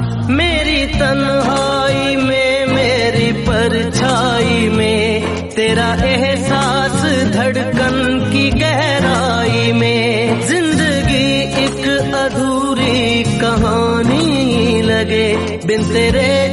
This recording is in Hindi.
मेरी तन्हाई में, मेरी परछाई में, तेरा एहसास धड़कन की गहराई में। जिंदगी एक अधूरी कहानी लगे बिन तेरे